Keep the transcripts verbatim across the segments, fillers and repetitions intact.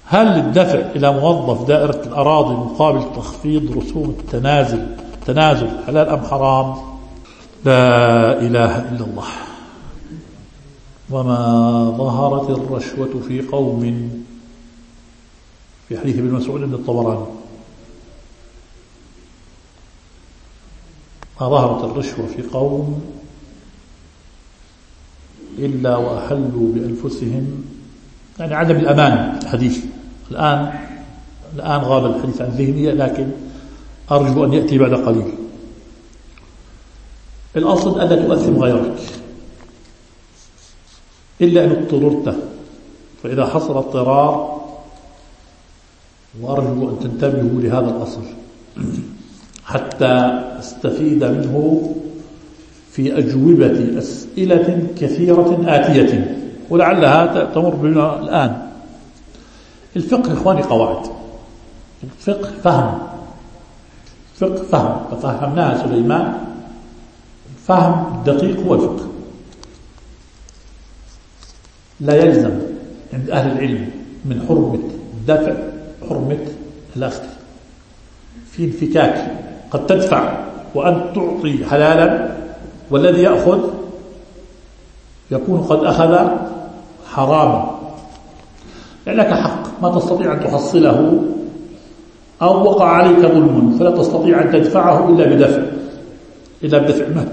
هل الدفع إلى موظف دائرة الأراضي مقابل تخفيض رسوم التنازل تنازل حلال أم حرام؟ لا إله إلا الله. وما ظهرت الرشوة في قوم، في حديث ابن مسعود بن الطبراني، ما ظهرت الرشوة في قوم إلا وأحلوا بأنفسهم، يعني عدم الأمان. الحديث الآن الآن غاب الحديث عن ذهني، لكن أرجو أن يأتي بعد قليل. الأصل ألا تؤثم غيرك إلا أن اضطررت، فإذا حصل اضطرار، وأرجو أن تنتبهوا لهذا الأصل حتى استفيد منه في أجوبة أسئلة كثيرة آتية ولعلها تمر بنا الآن. الفقه إخواني قواعد، الفقه فهم، فقه فهم، ففهمناها سليمان. الفهم الدقيق هو الفقه. لا يلزم عند أهل العلم من حرمة الدفع حرمة الأخذ. في انفكاك، قد تدفع وأن تعطي حلالا، والذي يأخذ يكون قد أخذ حراما، لأنك حق ما تستطيع أن تحصله، أو وقع عليك ظلم فلا تستطيع أن تدفعه إلا بدفع إلا بدفع مال.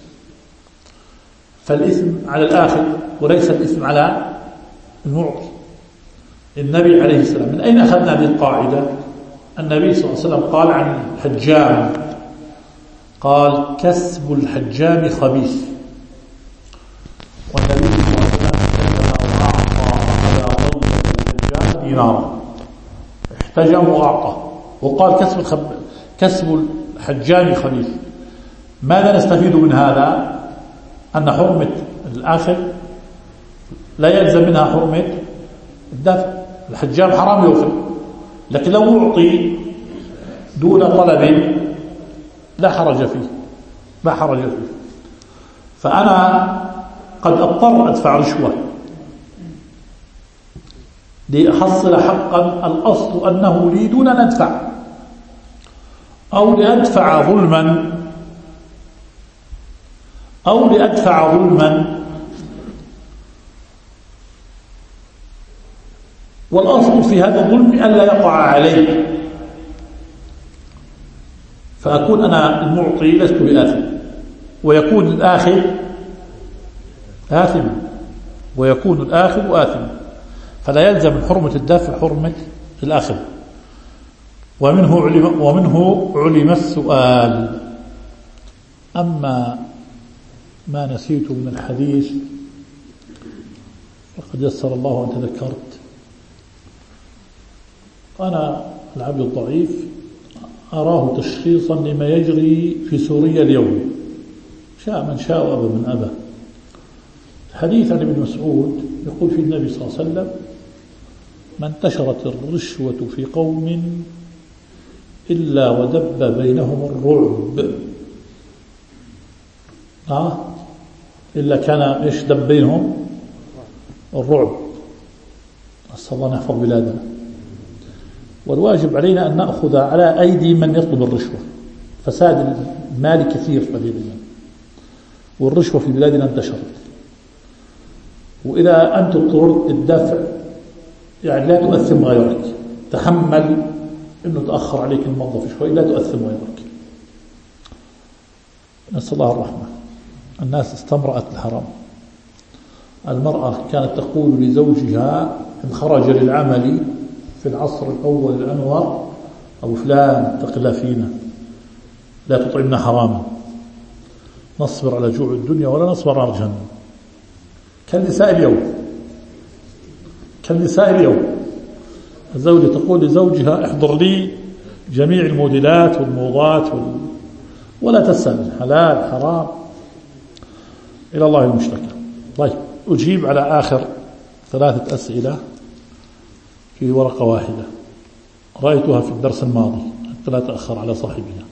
فالإثم على الآخر وليس الإثم على المعطي. النبي عليه السلام، من أين أخذنا هذه القاعدة؟ النبي صلى الله عليه وسلم قال عن الحجام، قال كسب الحجام خبيث. والنبي صلى الله عليه وسلم عندما أعطى على ضوء الحجام دينارا احتجم وأعطى، وقال كسب الخب... كسب الحجام خبيث. ماذا نستفيد من هذا؟ أن حرمة الآخر لا يلزم منها حرمة الدفع. الحجام حرام يوفر، لكن لو يعطي دون طلب لا حرج فيه، لا حرج فيه. فأنا قد أضطر أدفع رشوة لأحصل حقا الأصل أنه لي دون أن أدفع، أو لأدفع ظلما أو لأدفع ظلما والأصل في هذا الظلم ألا يقع علي، فأكون أنا المعطي لست بآثم، ويكون الآخر آثما، ويكون الآخر آثما. فلا يلزم من حرمة الدافع حرمة الآخر. ومنه علم, ومنه علم السؤال. أما ما نسيت من الحديث فقد يسر الله أن تذكرت. أنا العبد الضعيف أراه تشخيصا لما يجري في سوريا اليوم، شاء من شاء وأبى من أبى. حديث عن ابن مسعود يقول في النبي صلى الله عليه وسلم: ما انتشرت الرشوة في قوم إلا ودب بينهم الرعب. آه إلا كان إيش دب بينهم الرعب. أسأل الله نحفظ بلادنا. والواجب علينا أن نأخذ على أيدي من يطلب الرشوة. فساد المال كثير في هذه البلاد، والرشوة في بلادنا انتشرت. وإذا أنت اضطررت الدفع يعني لا تؤثم غيرك، تحمل أنه تأخر عليك الموظف شوي، لا تؤثم غيرك. نسأل الله الرحمة. الناس استمرأت الحرام. المرأة كانت تقول لزوجها إن خرج للعمل في العصر الأول الأنور: أبو فلان اتق الله فينا، لا تطعمنا حراما، نصبر على جوع الدنيا ولا نصبر على جهنم. كالنساء اليوم، كالنساء اليوم الزوجة تقول لزوجها: احضر لي جميع الموديلات والموضات وال... ولا تسأل حلال حرام. إلى الله المشتكى. طيب، أجيب على آخر ثلاثة أسئلة في ورقة واحدة رأيتها في الدرس الماضي حتى لا تأخر على صاحبها.